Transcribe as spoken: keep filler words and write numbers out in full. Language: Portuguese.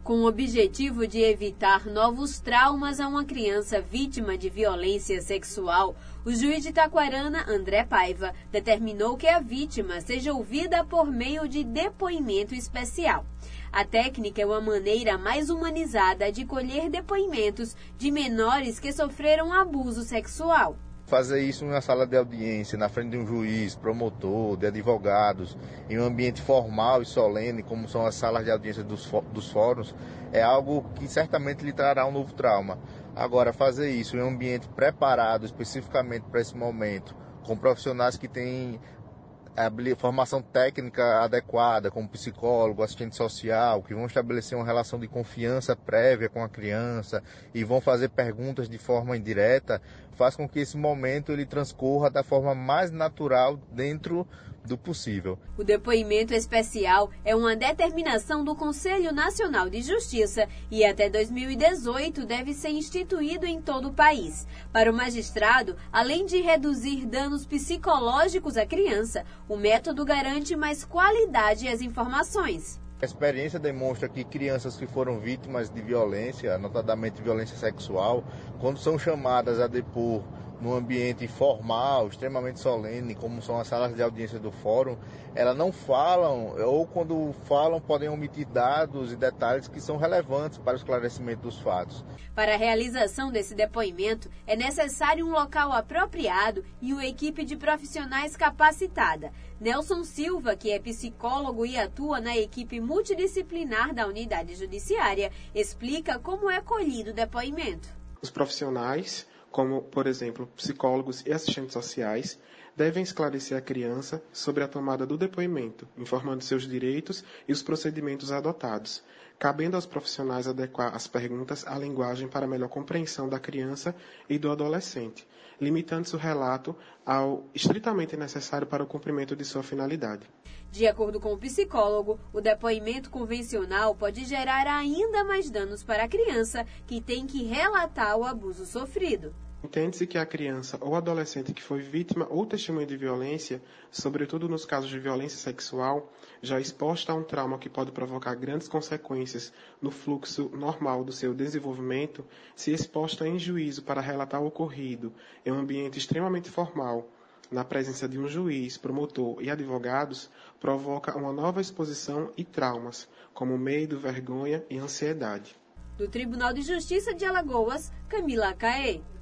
Com o objetivo de evitar novos traumas a uma criança vítima de violência sexual, o juiz de Taquarana, André Paiva, determinou que a vítima seja ouvida por meio de depoimento especial. A técnica é uma maneira mais humanizada de colher depoimentos de menores que sofreram abuso sexual. Fazer isso na sala de audiência, na frente de um juiz, promotor, de advogados, em um ambiente formal e solene, como são as salas de audiência dos, dos fóruns, é algo que certamente lhe trará um novo trauma. Agora, fazer isso em um ambiente preparado especificamente para esse momento, com profissionais que têm a formação técnica adequada, como psicólogo, assistente social, que vão estabelecer uma relação de confiança prévia com a criança e vão fazer perguntas de forma indireta, faz com que esse momento ele transcorra da forma mais natural dentro do possível. O depoimento especial é uma determinação do Conselho Nacional de Justiça e até dois mil e dezoito deve ser instituído em todo o país. Para o magistrado, além de reduzir danos psicológicos à criança, o método garante mais qualidade às informações. A experiência demonstra que crianças que foram vítimas de violência, notadamente violência sexual, quando são chamadas a depor num ambiente formal, extremamente solene, como são as salas de audiência do fórum, elas não falam, ou quando falam podem omitir dados e detalhes que são relevantes para o esclarecimento dos fatos. Para a realização desse depoimento, é necessário um local apropriado e uma equipe de profissionais capacitada. Nelson Silva, que é psicólogo e atua na equipe multidisciplinar da unidade judiciária, explica como é colhido o depoimento. Os profissionais, como, por exemplo, psicólogos e assistentes sociais, devem esclarecer a criança sobre a tomada do depoimento, informando seus direitos e os procedimentos adotados, cabendo aos profissionais adequar as perguntas à linguagem para melhor compreensão da criança e do adolescente, limitando-se o relato ao estritamente necessário para o cumprimento de sua finalidade. De acordo com o psicólogo, o depoimento convencional pode gerar ainda mais danos para a criança, que tem que relatar o abuso sofrido. Entende-se que a criança ou adolescente que foi vítima ou testemunha de violência, sobretudo nos casos de violência sexual, já exposta a um trauma que pode provocar grandes consequências no fluxo normal do seu desenvolvimento, se exposta em juízo para relatar o ocorrido em um ambiente extremamente formal, na presença de um juiz, promotor e advogados, provoca uma nova exposição e traumas, como medo, vergonha e ansiedade. Do Tribunal de Justiça de Alagoas, Camila Caê.